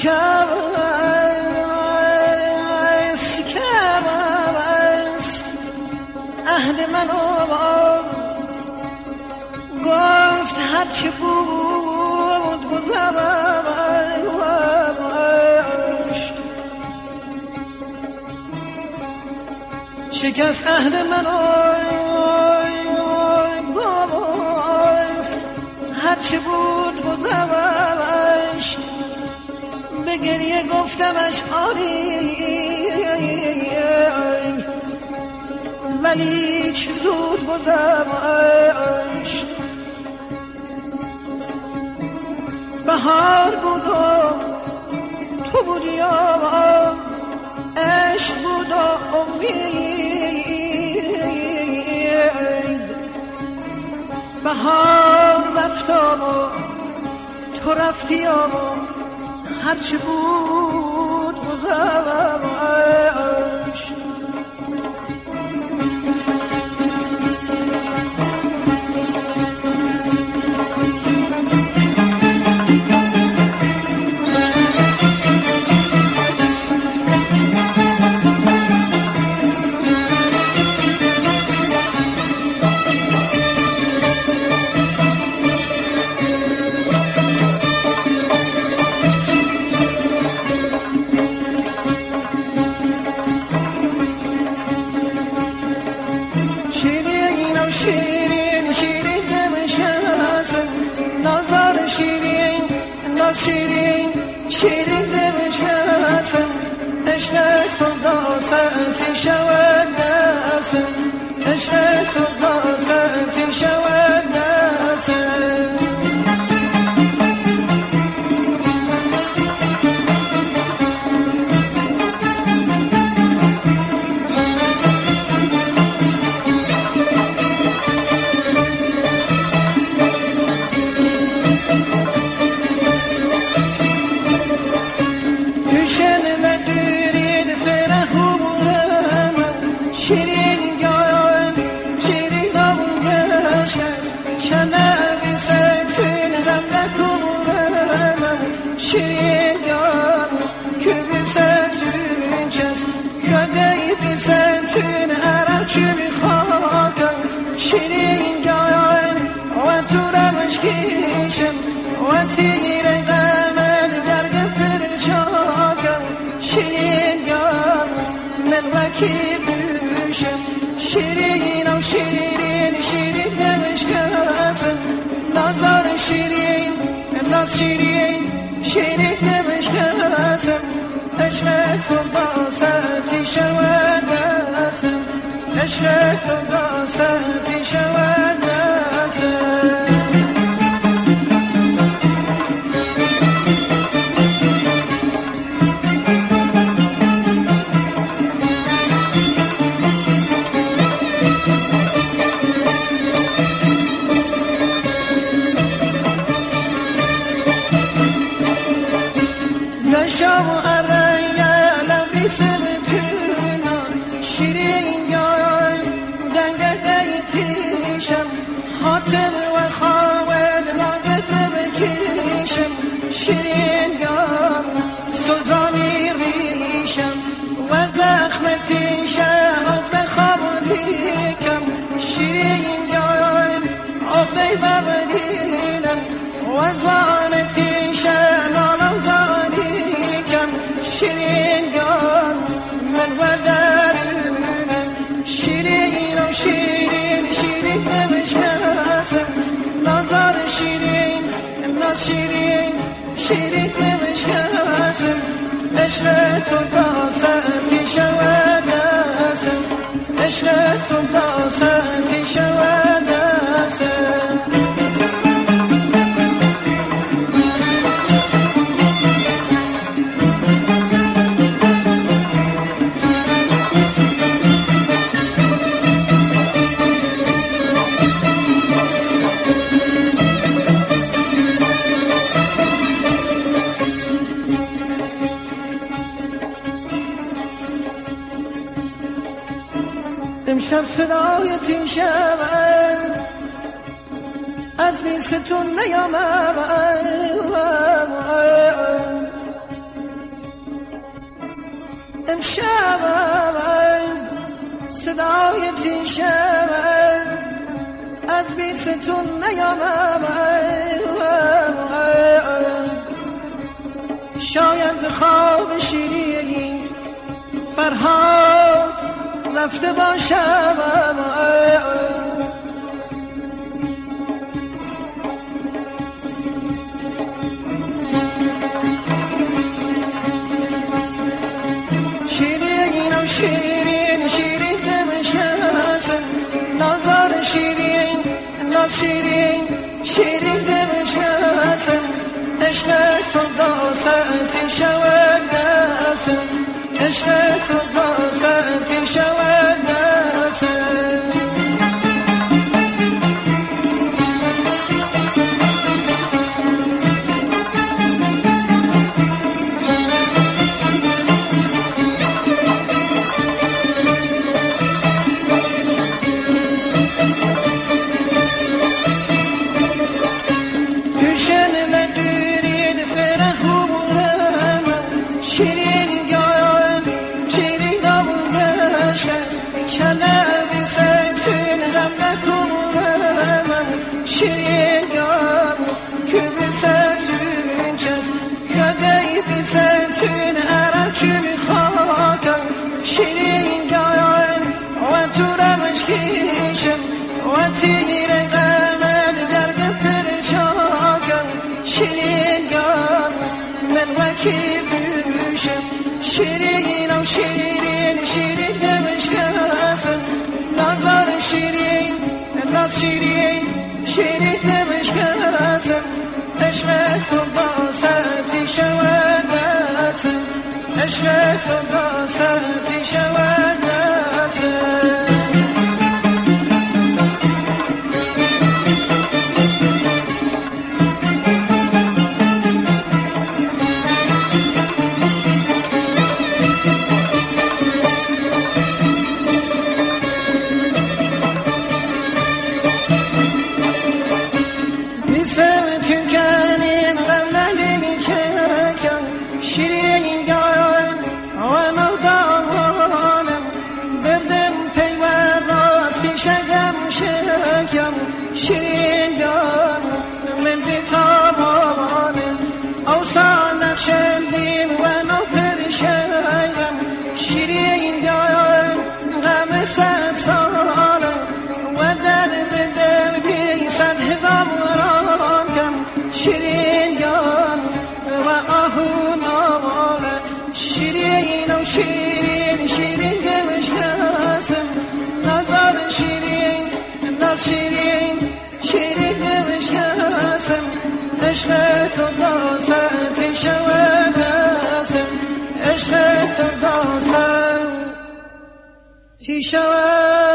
شکست عهد منو گفت هرچی بود گذشت شکست عهد منو گفت هرچی بود گذشت به گریه گفتمش آری ولی چه زود گذشت بهار بود و تو بودی و عشق بود و امید بهار رفت و تو رفتی و هرچی بود گذشت شیرین شیرین دمشکست نازار شیرین ناز شیرین شیرین دمشکست عشق صداستی شود نست عشق صداستی شود نست شیرین یار که بیستون چست کدی بیستون عرب چی میخواکم شیرین یار و تو رمش کشم و تیر قمد درگ پرچاکم شیرین یار من وکی بوشم شیرین و شیرین شیرین دمشکست نازار شیرین ناز شیرین شیرین دمشکست عشق صداستی شود نست عشق صداستی شود نست شام و رنگل بیستون شیرین یار دنگه تیشم حاتم و خواهد لاغت بکشم شیرین یار سلطانی ریشم و زخم تیشم عقد خوابونیکم شیرین یار عقد ببرینم و زوان تیشم شیرین یار من و درونم شیرین و شیرین شیرین دمشکست نازار شیرین ناز شیرین شیرین دمشکست عشق تو داستی شود نست عشق تو داستی شود نست امشب صدایتی شود از بیستون نیامد امشب صدای تیشم از بیستون نیامم، شاید به خواب شیرین فرهاد رفته باشم. شیرینم شیرین شیرین دمشکم، نازار شیرین ناز شیرین شیرین دمشکم، عشق تو داستان شود دستم، عشق تو داستان شود دستم. تیر قمر درگ پرچاکم، شیرین گان من وکی بوشم، شیرینم شیرین شیرین دمشکم، نازار شیرین ناز شیرین شیرین دمشکم، عشق تو باسطی شود دستم، عشق تو باسطی شود دستم. شیرین جان من بی‌تابانم، اوسان نقشندین و نو پرشیم، شیرین جان غم صد سالم و درد دل بی صد هزاران کم، شیرین جان و آهو نواله، شیرین و شیرین شیرین دمشکم، نازار شیرین ناز شیرین شیرین دمشکم، عشق تو داستان شود دستم، عشق تو داستان شود.